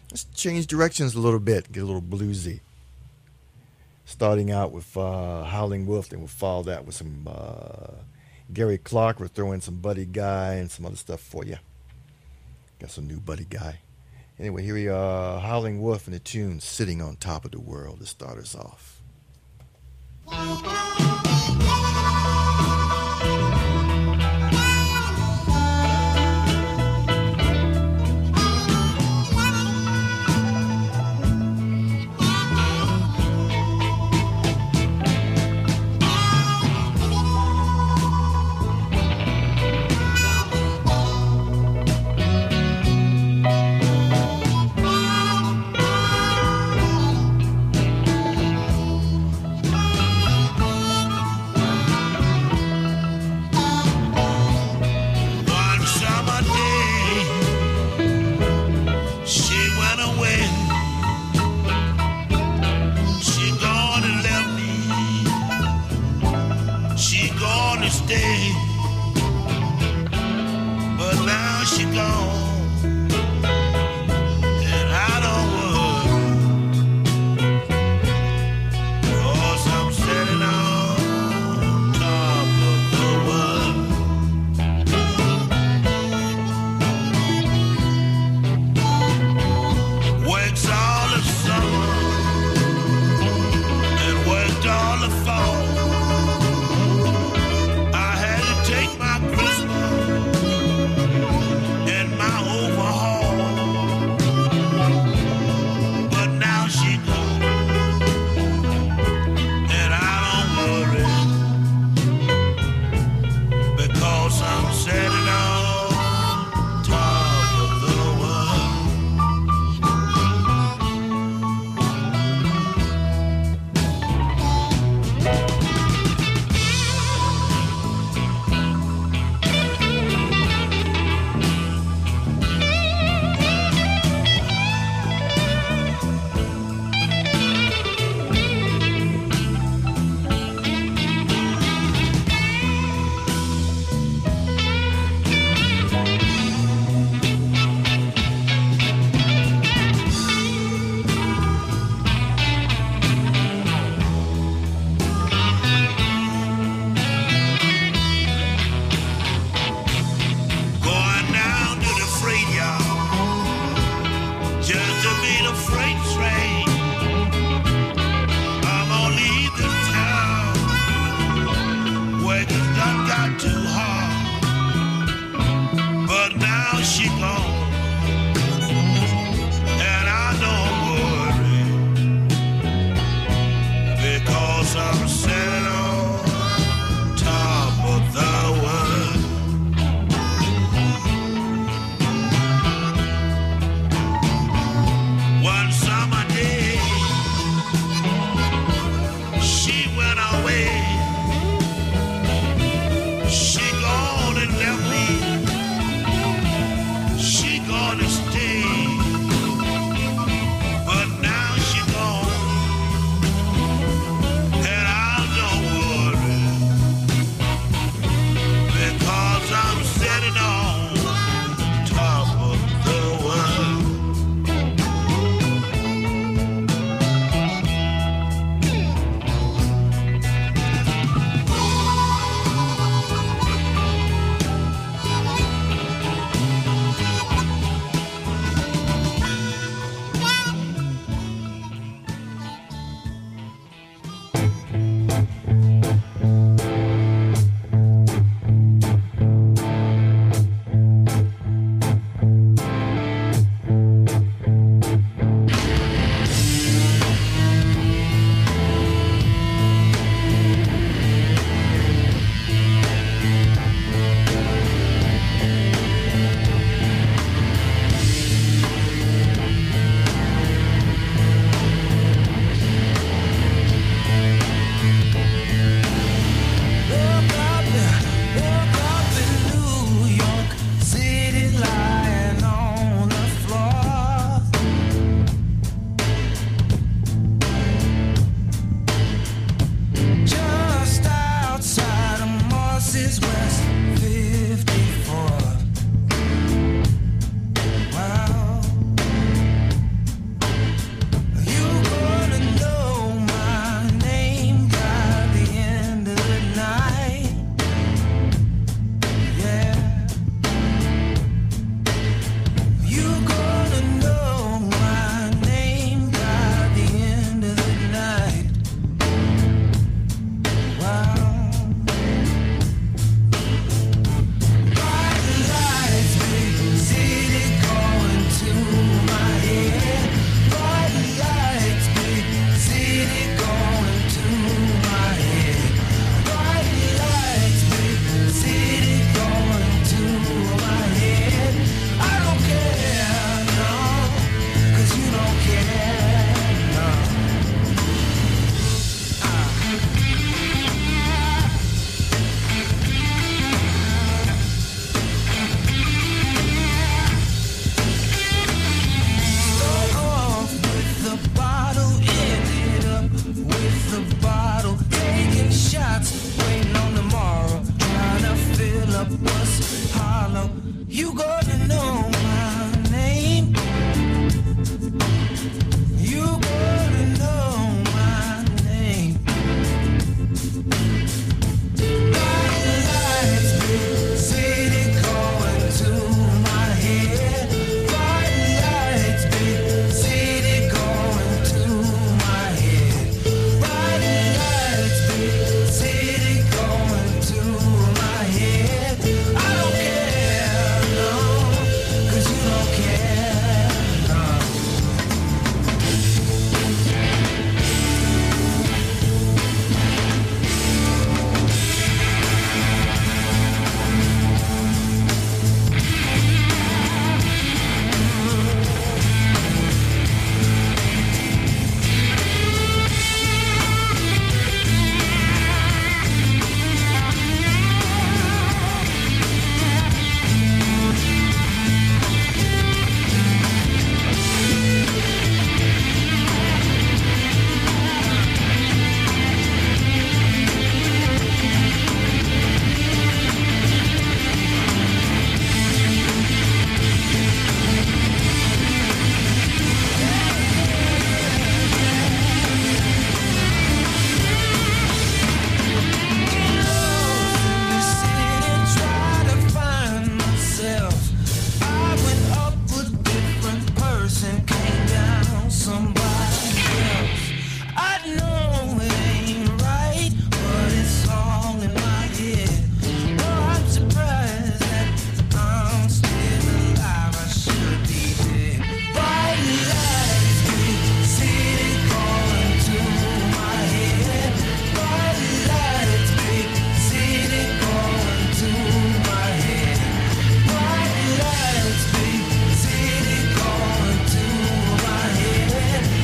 Let's change directions a little bit, get a little bluesy. Starting out with Howling Wolf, then we'll follow that with some Gary Clark. We'll throw in some Buddy Guy and some other stuff for you. Got some new Buddy Guy. Anyway, here we are, Howling Wolf and the tune Sitting on Top of the World to start us off. One summer day and came down somebody else. I know it ain't right, but it's all in my head. Oh, I'm surprised that I'm still alive. I should be dead. White lights, big city calling to my head. White lights, big city calling to my head. White lights, big city calling to my head.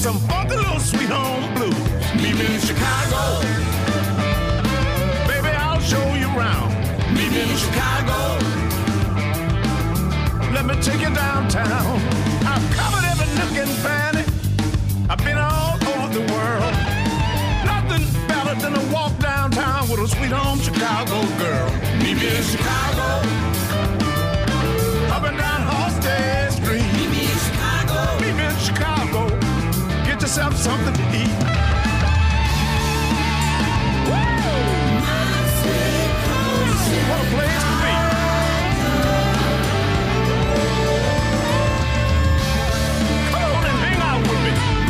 some funky little sweet home blues. Meet me in Chicago. Baby, I'll show you around. Meet me in Chicago. Let me take you downtown. I've covered every nook and cranny. I've been all over the world. Nothing better than to walk downtown with a sweet home Chicago girl. Meet me in Chicago. Up and down Halsted Street. Meet me in Chicago. Meet me in Chicago. Get yourself something to eat. Woo! What a place to be. Come on and hang out with me.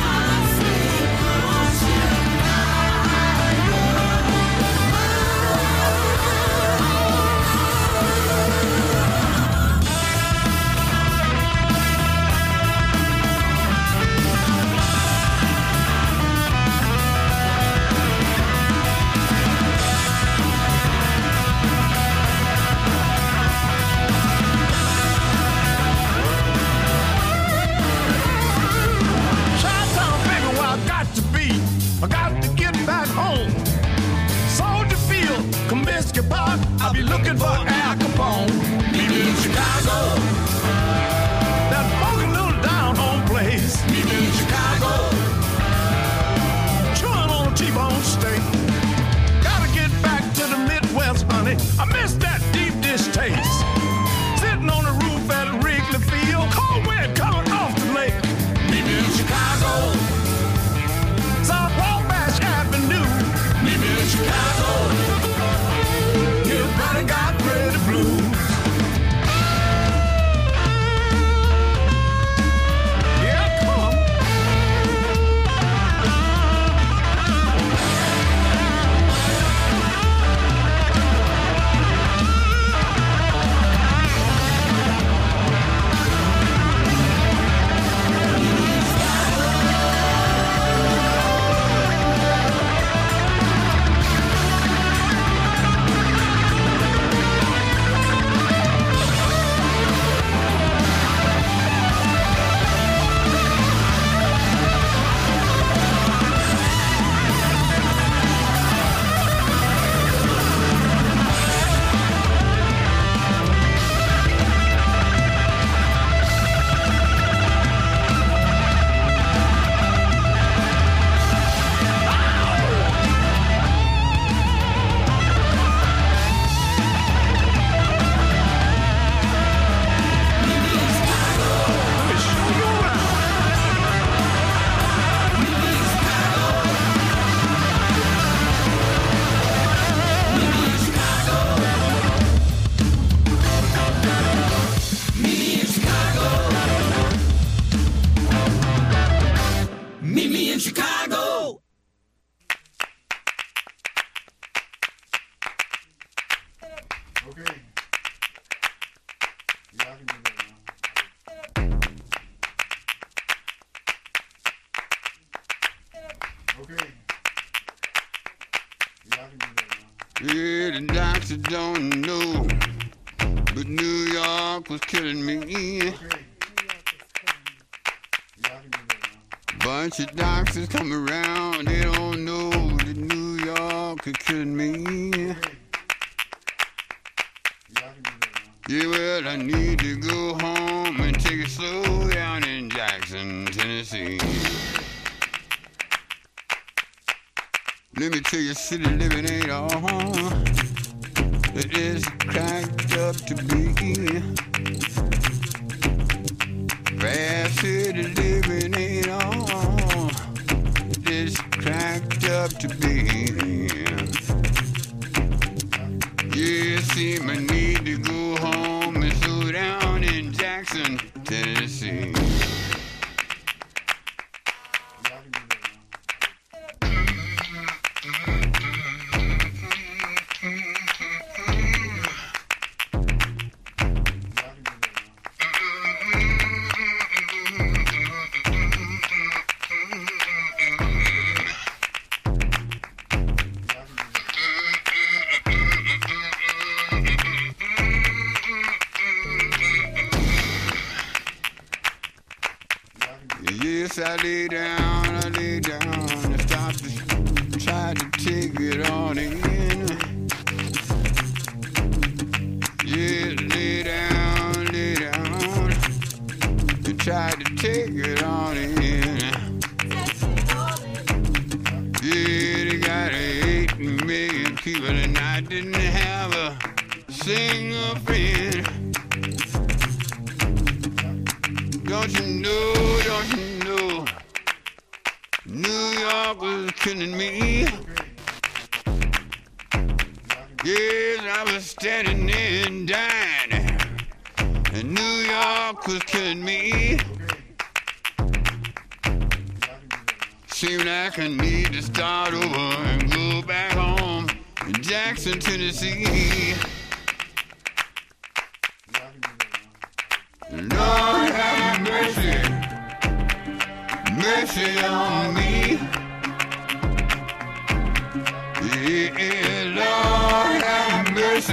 I got to get back home. Soldier Field, Comiskey Park, I'll be looking for Al Capone. Meet me in Chicago. That funky little down-home place. Meet me in Chicago. Chewing on a T-bone steak. Gotta get back to the Midwest, honey. I miss that deep dish taste. Sitting on the roof at Wrigley Field. Cold wind coming off the lake. Meet me in Chicago. South Wabash Avenue. Meet me in Chicago. Everybody got pretty blues. Yeah, come on. Yeah, the doctor don't know, but New York was killing me. Bunch of doctors come around, they don't know that New York is killing me. Yeah, well, I need to go home and take it slow down in Jackson, Tennessee. Let me tell you, city living ain't all it is cracked up to be. Fast city living ain't all it is cracked up to be. Yeah, see, I need to go home and slow down in Jackson, Tennessee. Yes, I lay down tried to take it on in. Yeah, they got 8 million people and I didn't have a single friend. Don't you know, New York was killing me. Yes, I was standing there and dying, and New York was killing me. Seemed like I need to start over and go back home in Jackson, Tennessee. Lord have mercy, mercy on me. Yeah, Lord have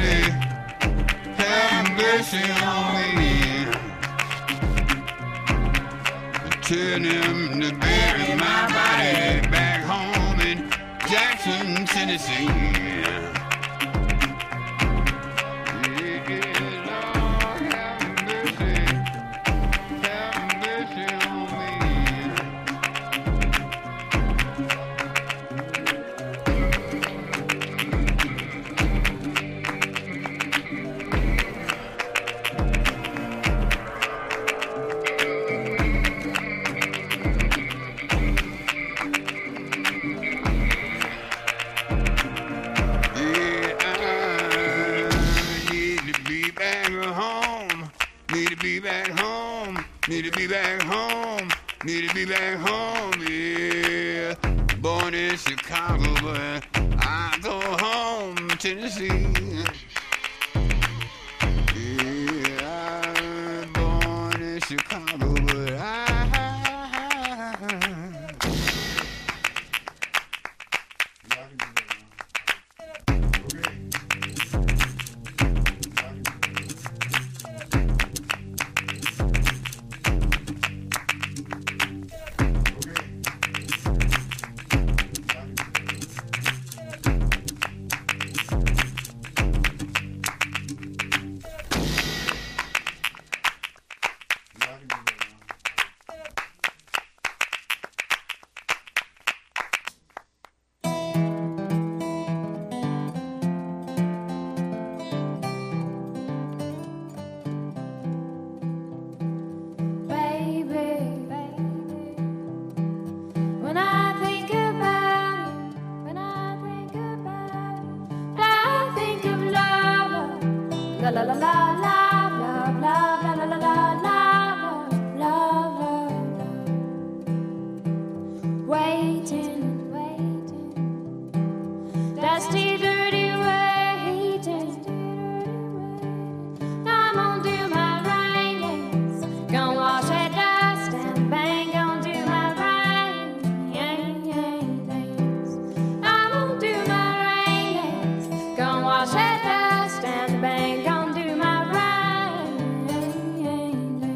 mercy on me. Tell them to bury my body back home in Jackson, Tennessee. Need to be back home, yeah. Born in Chicago, but I go home, Tennessee. Yeah, I'm born in Chicago, but wash that dust and the bank, gonna do my right.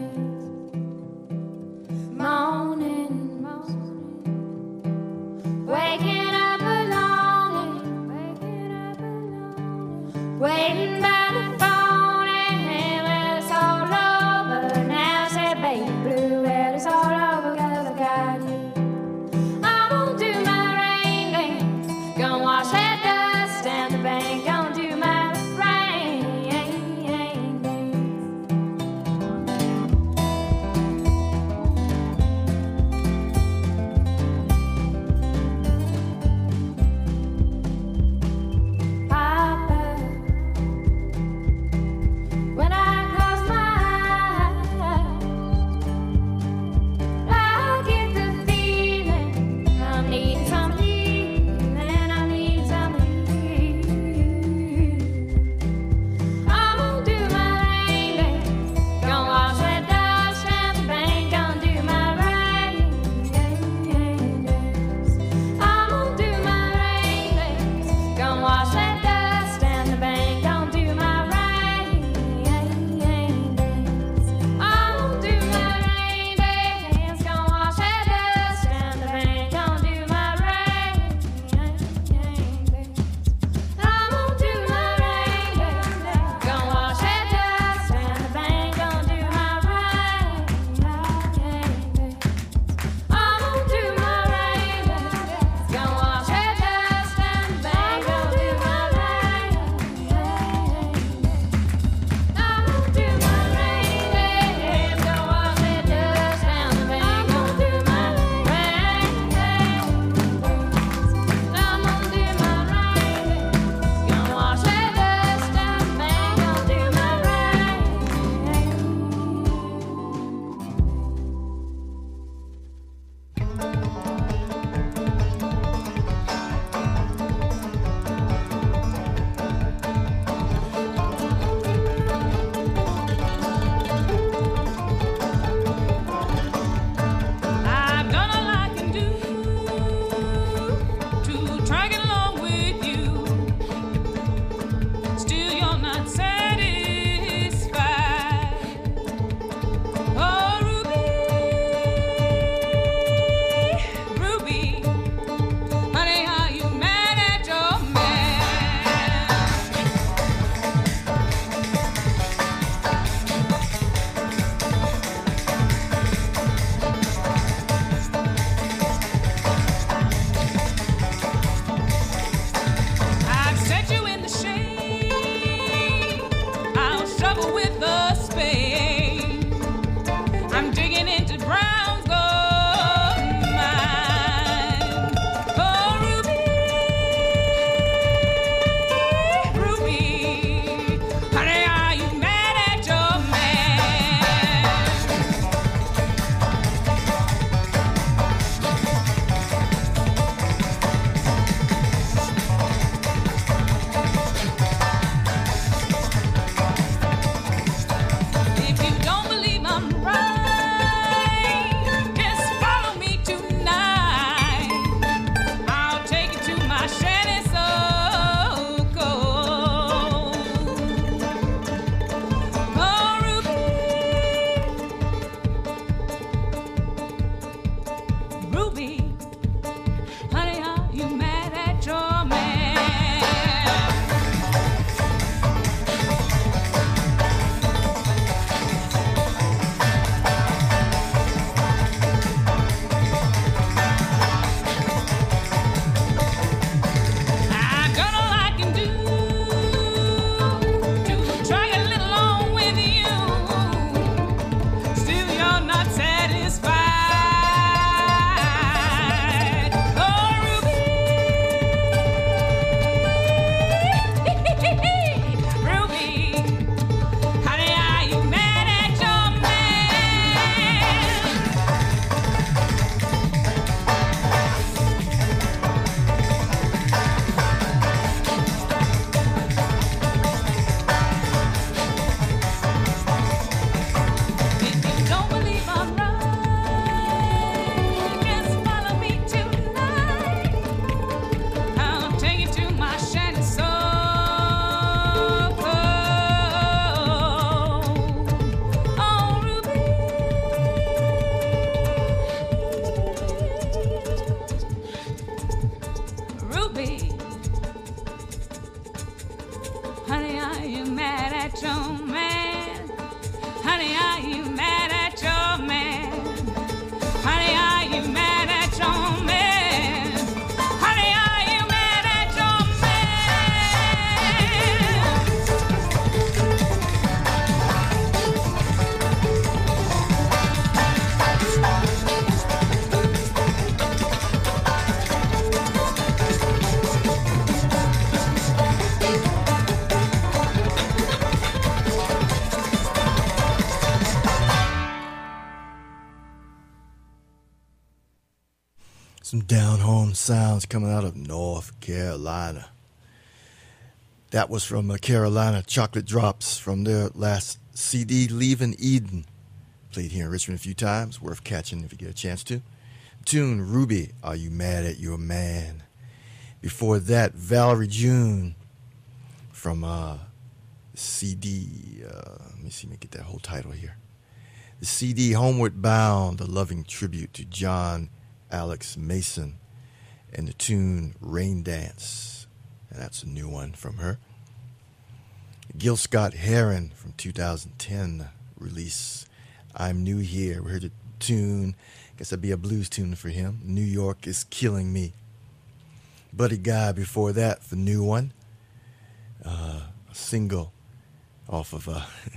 Some down-home sounds coming out of North Carolina. That was from Carolina Chocolate Drops from their last CD, Leaving Eden. Played here in Richmond a few times. Worth catching if you get a chance to. Tune, Ruby, Are You Mad at Your Man? Before that, Valerie June from CD. Let me see, let me get that whole title here. The CD, Homeward Bound, a loving tribute to John Alex Mason, and the tune Rain Dance, and that's a new one from her. Gil Scott Heron from 2010 release, I'm New Here. We heard the tune, I guess that'd be a blues tune for him, New York Is Killing Me. Buddy Guy before that, the new one, a single off of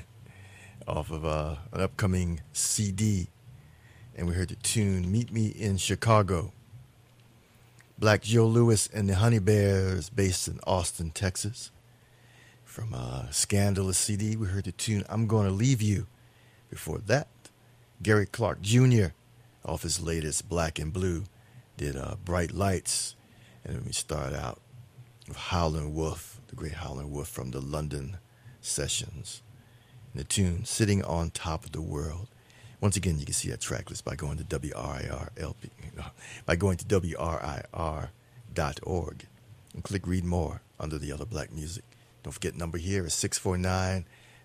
an upcoming CD. And we heard the tune Meet Me in Chicago. Black Joe Lewis and the Honey Bears, based in Austin, Texas. From Scandalous CD, we heard the tune I'm Gonna Leave You. Before that, Gary Clark Jr. off his latest Black and Blue did Bright Lights. And then we start out with Howlin' Wolf, the great Howlin' Wolf from the London Sessions. And the tune Sitting on Top of the World. Once again, you can see that track list by going to WRIR.org and click Read More under the other black music. Don't forget, number here is 649-9737,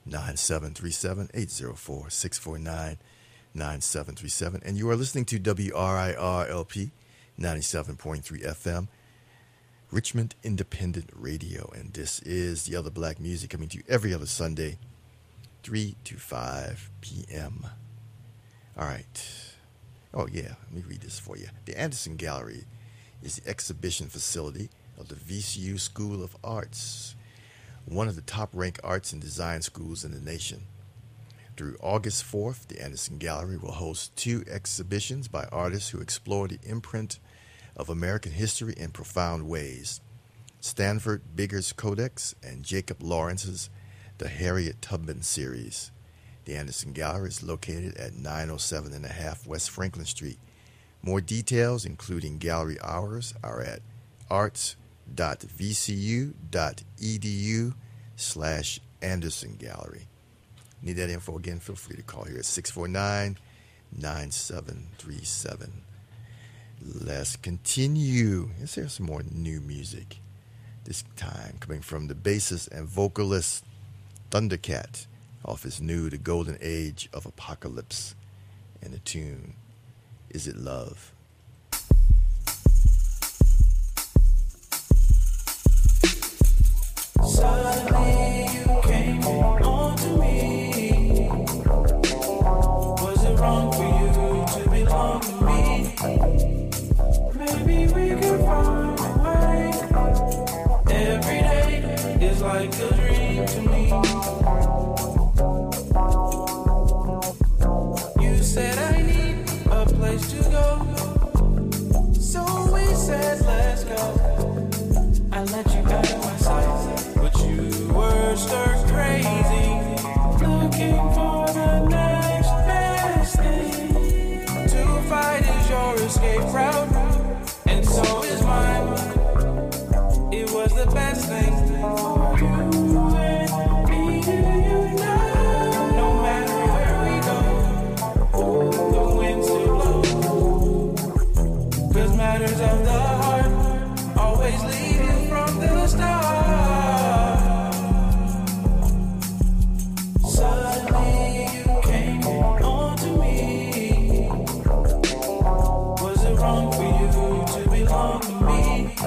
804-649-9737. And you are listening to WRIR-LP 97.3 FM, Richmond Independent Radio. And this is the other black music coming to you every other Sunday, 3 to 5 p.m. All right. Oh, yeah. Let me read this for you. The Anderson Gallery is the exhibition facility of the VCU School of Arts, one of the top-ranked arts and design schools in the nation. Through August 4th, the Anderson Gallery will host 2 exhibitions by artists who explore the imprint of American history in profound ways. Stanford Biggers Codex and Jacob Lawrence's The Harriet Tubman Series. The Anderson Gallery is located at 907.5 West Franklin Street. More details, including gallery hours, are at arts.vcu.edu/Anderson Gallery. Need that info again? Feel free to call here at 649-9737. Let's continue. Let's hear some more new music. This time coming from the bassist and vocalist Thundercat, off his new The Golden Age of Apocalypse, and the tune Is It Love? Suddenly you came on to me. Was it wrong for you to belong to me? Maybe we could find a way. Every day is like a dream to me. You said I need a place to go, so we said let's go. I let you out of my sight, but you were stir crazy, looking for the next best thing. To fight is your escape route, and so is mine. It was the best thing for you and me to unite. No matter where we go, the wind still blows. 'Cause matters of the heart always lead you from the start. Suddenly you came on to me. Was it wrong for you to belong to me?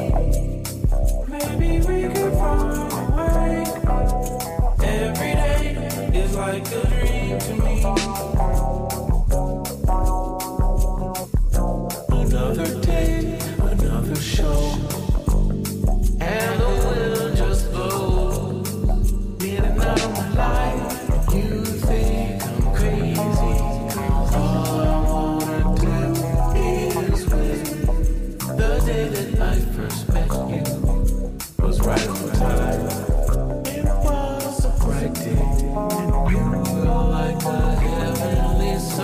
Maybe we could find a way. Every day is like a dream to me. Another day, another show, and the wind just blows in and out of my life. You think I'm crazy, 'cause all I wanna do is win. The day that I first met you was right on time. It was a bright day, and you were like a heavenly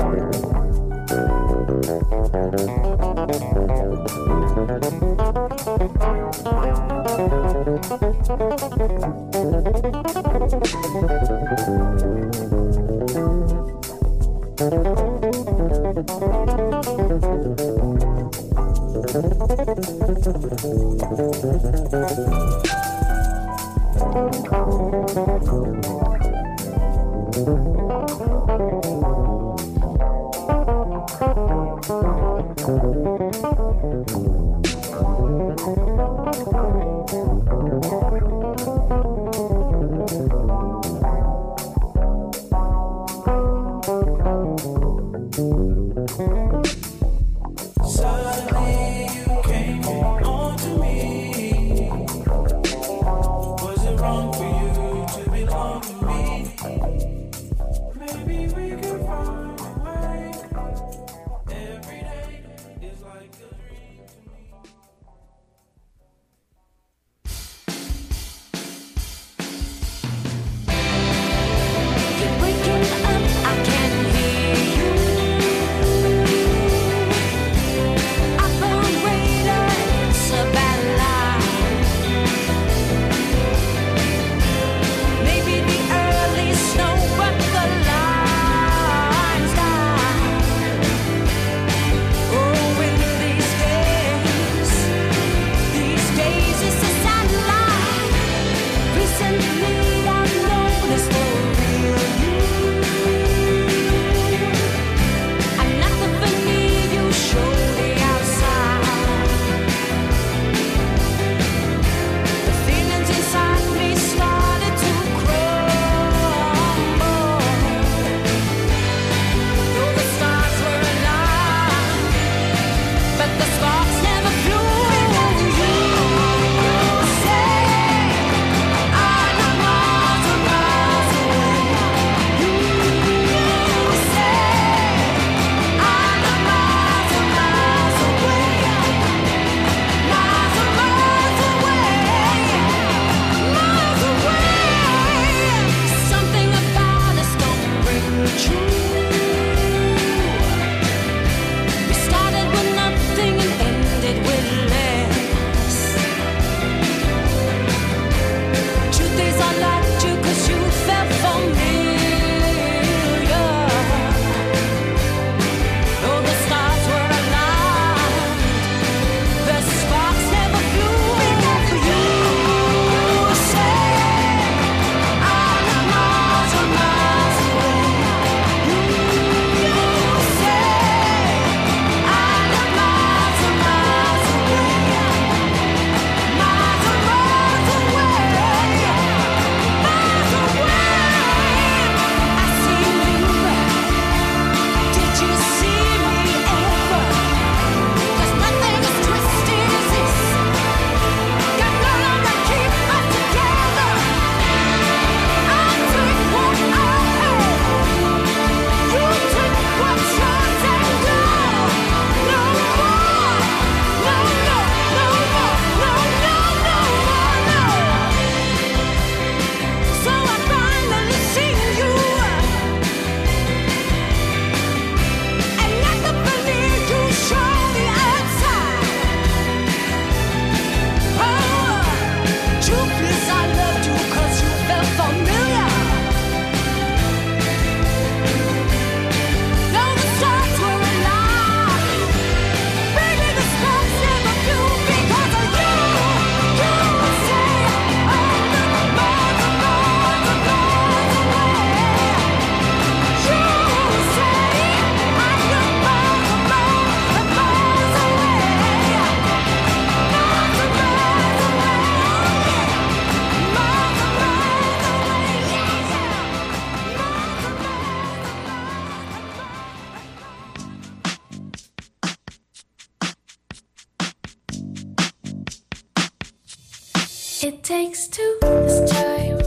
It takes two this time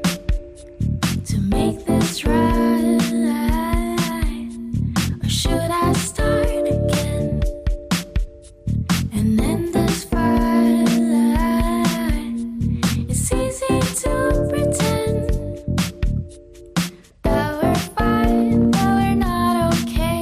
to make this right. Or should I start again and end this fight? It's easy to pretend that we're fine, but we're not okay.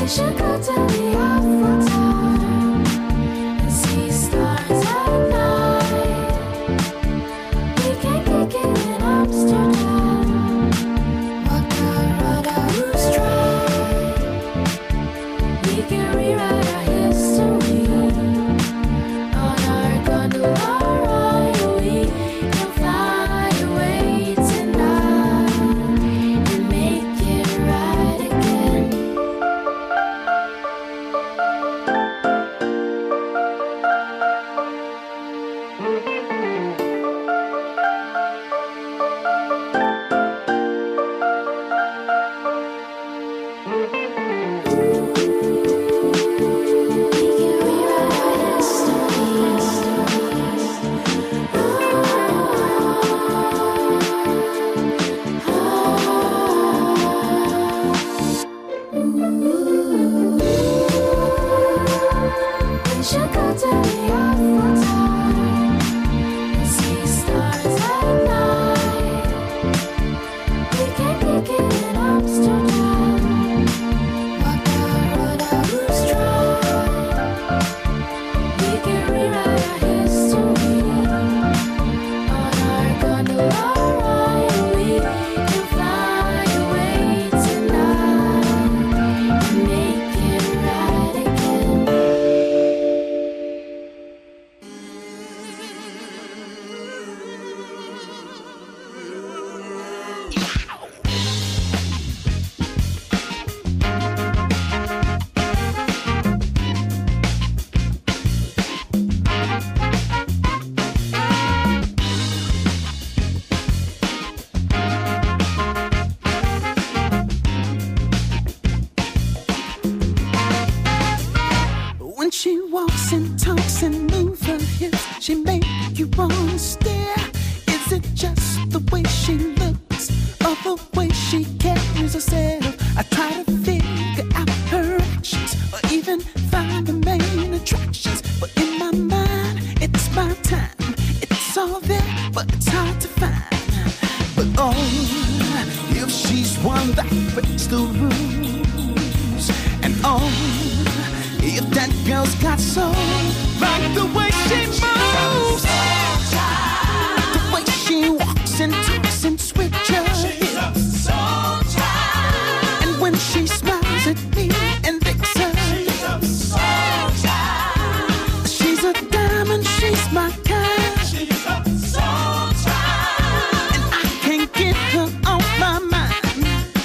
should go to the Eiffel Tower and see stars at night. We can kick it in Amsterdam, walk around our who's tried. We can rewrite our history on our gondola ride. We can fly away tonight and make it right again. We can rewrite our We should go to the Eiffel Tower and see stars at night. We can kick it in Amsterdam, walk around our who's tried. We can rewrite our history on our gondola ride. We can fly away tonight and make it right again. When she walks and talks and moves her hips, she make you wanna stare. Is it just the way she looks or the way she carries herself? I try to figure out her actions or even find the main attractions. But in my mind, it's my time. It's all there, but it's hard to find. But oh, if she's one that breaks the rules, and oh, if that girl's got soul, like the way she moves, the way she walks and talks and switches hips, and when she smiles at me and licks her lips, she's a diamond, she's my kind, and I can't get her off my mind.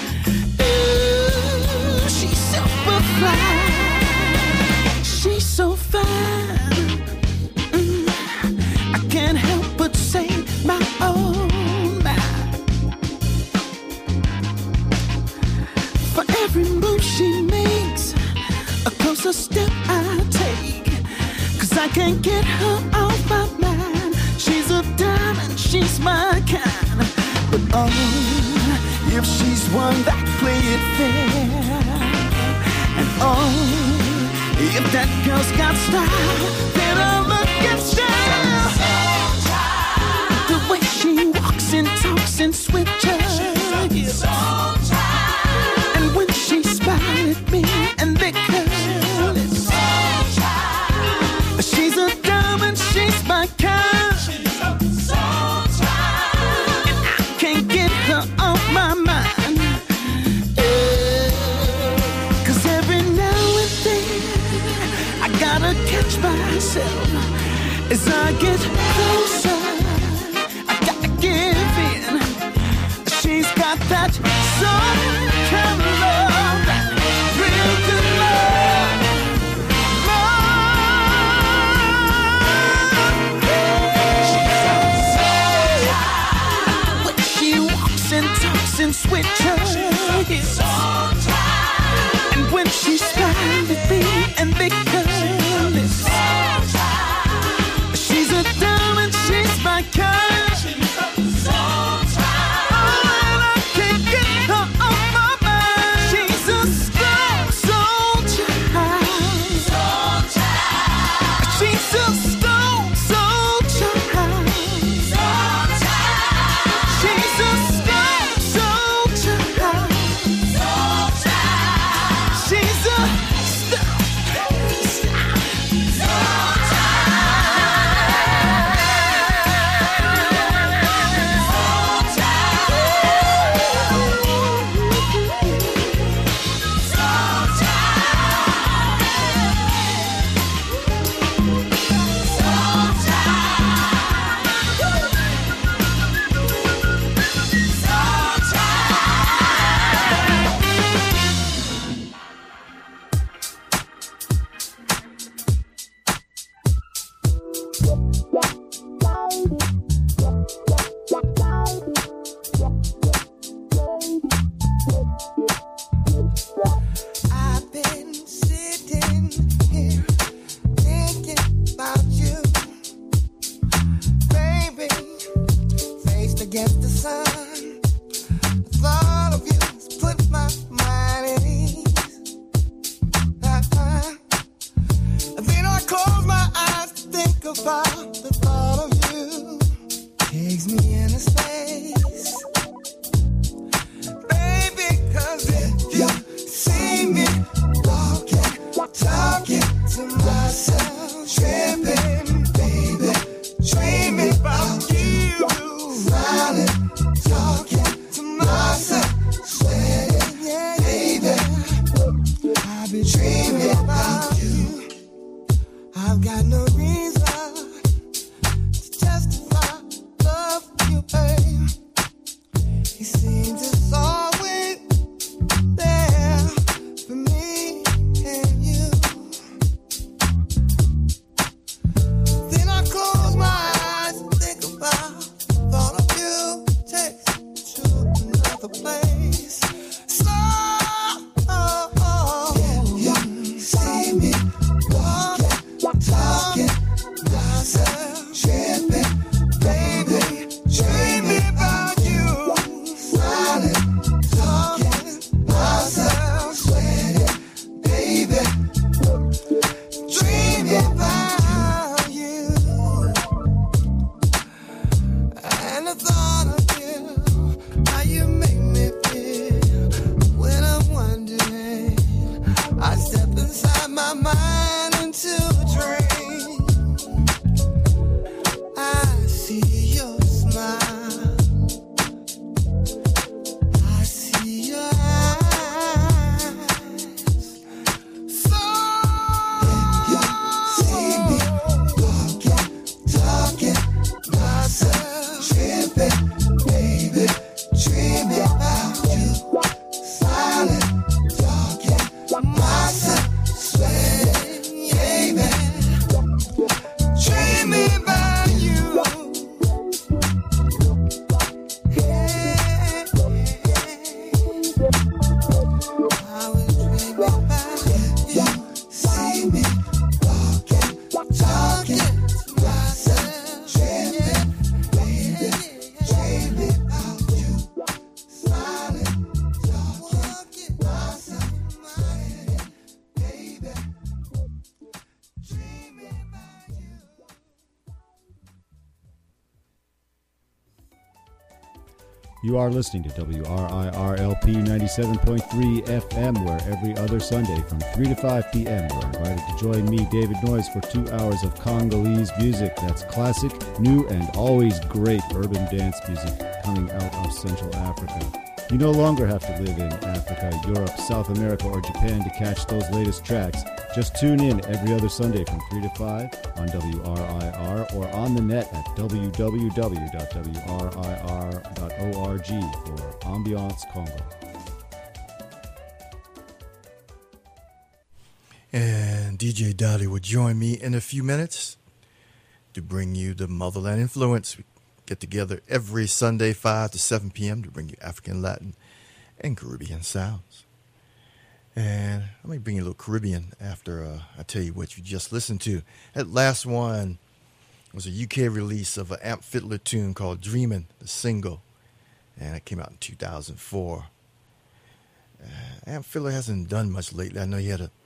Ooh, she's super fly. She's so fine. I can't help but say my own mind. For every move she makes, a closer step I take. 'Cause I can't get her off my mind. She's a diamond, she's my kind. But oh, if she's one that play it fair, and oh, if that girl's got style, then I'll look and stare. The way she walks and talks and switches hips, and when she smiles at me and licks her lips, she's a diamond, she's my kind, and I can't get her off my mind. 'Cause every now and then I gotta catch myself as I get closer. I gotta give in. She's got that sort of kind of love, that real good love. When she walks and talks and switches hips, and when she smiles at me and licks her lips, she's a diamond, she's my kind. Oh, and I can't get her off my I've been sitting here thinking about you, baby. Faced against the sun, the thought of you has put my mind at ease. And then I close my eyes to think about the thought of you. Takes me in a space, baby, 'cause if you see me walking, talking to myself, tripping, baby, dreaming about you, smiling, talking to myself, sweating, yeah, baby, I've been dreaming about you. I've got no reason to justify love for you, babe. He seems it's always there for me and you. Then I close my eyes and think about the thought of you. Takes me to another place. So, you see me walking, talking, myself, tripping, baby, dreaming about you, smiling, talking, myself, sweating, baby, dreaming about you, and the thought of you, how you make me feel when I'm wondering. I step inside my mind into a dream. I see your smile, I see your eyes. So you see me walking, talking, myself, tripping, baby, dreaming about you, smiling, talking, myself, sweating, yeah, baby, dreaming about you. I was dreaming about you. See me walking, talking to myself, tripping, baby, dreaming about you, smiling, talking, myself, sweating, baby, dreaming about you. You are listening to WRIRLP 97.3 FM, where every other Sunday from 3 to 5 p.m. you're invited to join me, David Noyes, for 2 hours of Congolese music. That's classic, new, and always great urban dance music coming out of Central Africa. You no longer have to live in Africa, Europe, South America, or Japan to catch those latest tracks. Just tune in every other Sunday from 3 to 5 on WRIR or on the net at www.wrir.org for Ambiance Congo. And DJ Dottie will join me in a few minutes to bring you the Motherland Influence. We get together every Sunday, 5 to 7 p.m. to bring you African, Latin, and Caribbean sounds. And let me bring you a little Caribbean after I tell you what you just listened to. That last one was a UK release of an Amp Fiddler tune called Dreamin', the single. And it came out in 2004. Amp Fiddler hasn't done much lately. I know he had a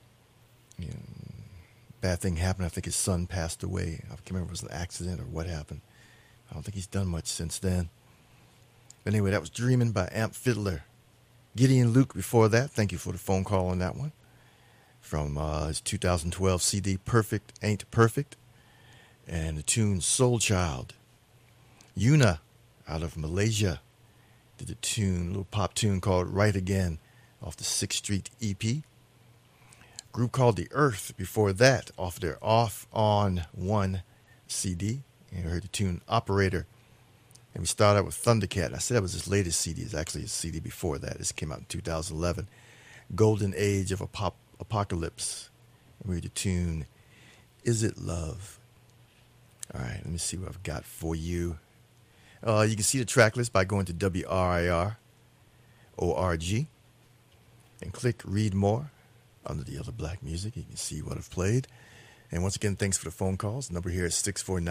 bad thing happen. I think his son passed away. I can't remember if it was an accident or what happened. I don't think he's done much since then. But anyway, that was Dreamin' by Amp Fiddler. Gideon Luke before that. Thank you for the phone call on that one. From his 2012 CD, Perfect Ain't Perfect. And the tune Soul Child. Yuna out of Malaysia did a tune, a little pop tune called Right Again off the 6th Street EP. Group called The Earth before that off their Off On One CD. And you heard the tune Operator. And we started out with Thundercat. I said that was his latest CD. It's actually a CD before that. This came out in 2011. Golden Age of Apocalypse. And we heard the tune Is It Love? All right, let me see what I've got for you. You can see the track list by going to WRIR.org and click Read More under the other black music. You can see what I've played. And once again, thanks for the phone calls. The number here is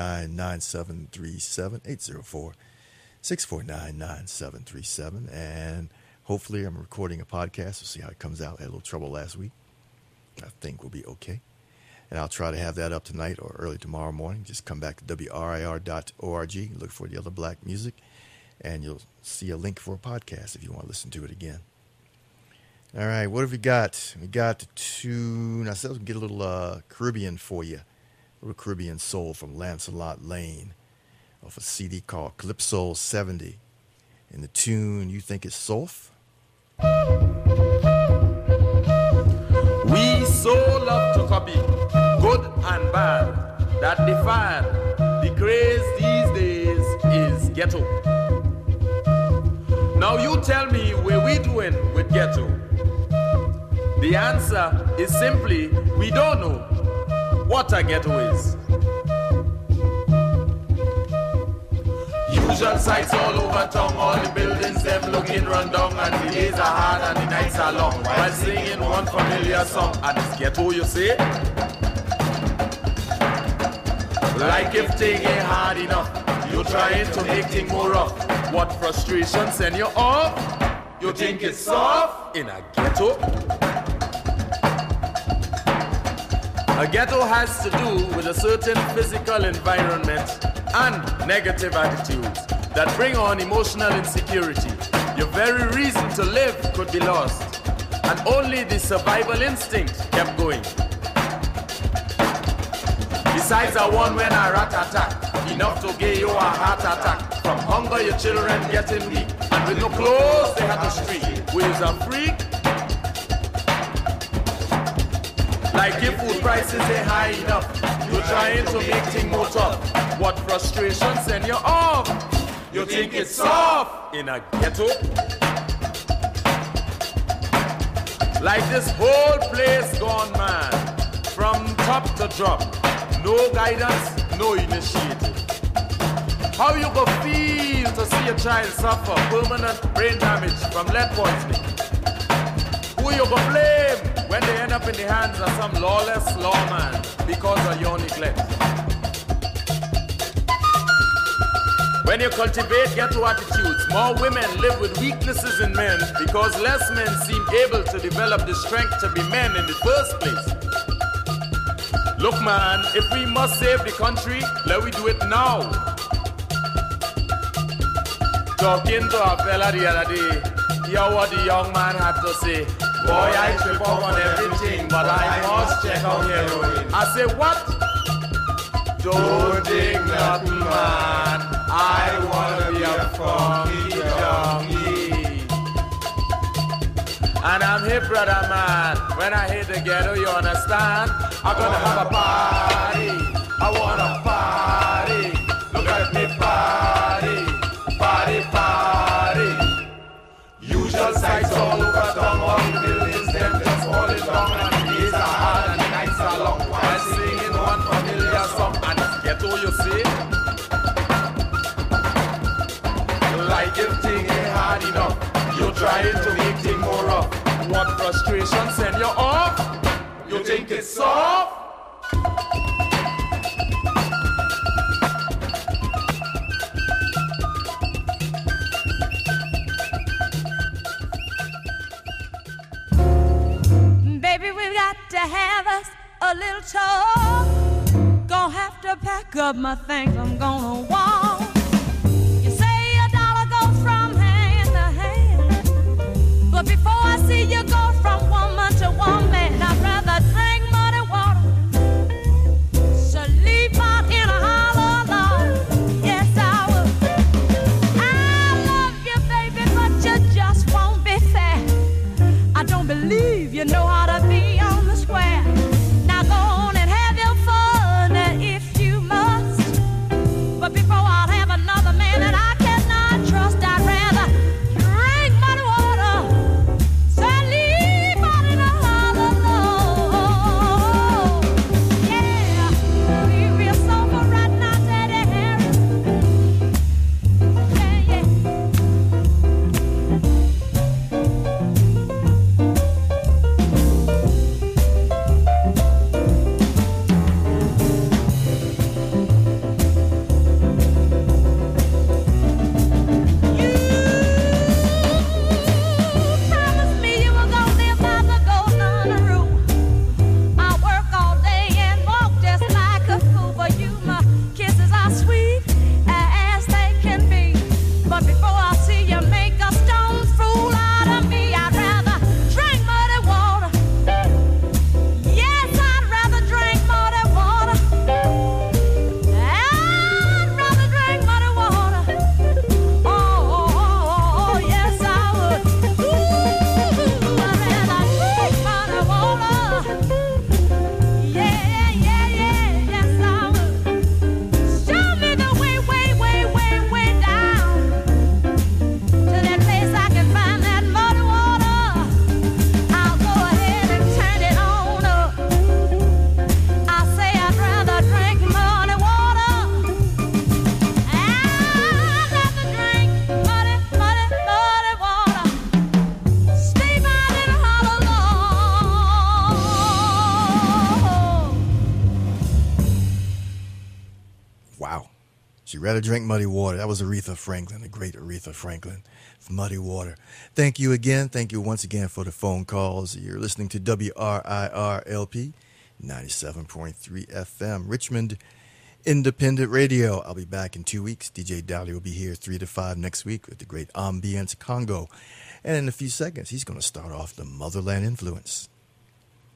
649-9737, 804-649-9737. And hopefully I'm recording a podcast. We'll see how it comes out. I had a little trouble last week. I think we'll be okay. And I'll try to have that up tonight or early tomorrow morning. Just come back to WRIR.org, look for the other black music, and you'll see a link for a podcast if you want to listen to it again. All right, what have we got? We got the tune. I said we can get a little Caribbean for you. A little Caribbean soul from Lancelot Lane off a CD called Calypso 70. And the tune, you think it's Soft? We so love to copy good and bad. That define the craze these days is ghetto. Now you tell me where we doing with ghetto. The answer is simply we don't know what a ghetto is. Usual sights all over town, all the buildings them looking run down, and the days are hard and the nights are long, while singing one familiar song. And it's ghetto, you say? Like if thing ain't hard enough, you're trying to make things more rough. What frustration send you off? You think it's soft? In a ghetto? A ghetto has to do with a certain physical environment and negative attitudes that bring on emotional insecurity. Your very reason to live could be lost, and only the survival instinct kept going. Besides a one when a rat attack, enough to give you a heart attack. From hunger your children getting weak, and with no clothes they have to street. Who is a freak? Like if food prices ain't high enough, you're trying to make things more tough. What frustration send you off? You think it's soft in a ghetto? Like this whole place gone mad, from top to drop. No guidance, no initiative. How you go feel to see a child suffer permanent brain damage from lead poisoning? Who you go blame when they end up in the hands of some lawless lawman because of your neglect? When you cultivate ghetto attitudes, more women live with weaknesses in men because less men seem able to develop the strength to be men in the first place. Look man, if we must save the country, let we do it now. Talking to a fella the other day, hear what the young man had to say. Boy, I trip up on everything, but I must check out heroin. I say, what? Don't think nothing, man. I wanna be a funky junkie. And I'm hip, brother, man. When I hit the ghetto, you understand? I'm gonna have a party. I wanna party. Look at me party. Party, party. Usual sights all over town. All the buildings, them just falling down. And the days are hard and the nights are long. While singing one familiar song. And it's ghetto, you see? Like if thing ain't hard enough, you're trying to make things more rough. What frustration send you off? You think it's soft? Baby, we've got to have us a little talk. Gonna have to pack up my things, I'm gonna walk. You say a dollar goes from hand to hand, but before I see you go from woman to woman, I'd rather drink muddy water, sleep out in a hollow log. Yes, I would. I love you, baby, but you just won't be fair. I don't believe you know how to be on the square. Now go on and have your fun if you must, but before I She'd rather drink muddy water. That was Aretha Franklin, the great Aretha Franklin. Muddy water. Thank you again. Thank you once again for the phone calls. You're listening to WRIR-LP 97.3 FM, Richmond Independent Radio. I'll be back in 2 weeks. DJ Dowley will be here 3 to 5 next week with the great Ambience Congo. And in a few seconds, he's going to start off the Motherland Influence.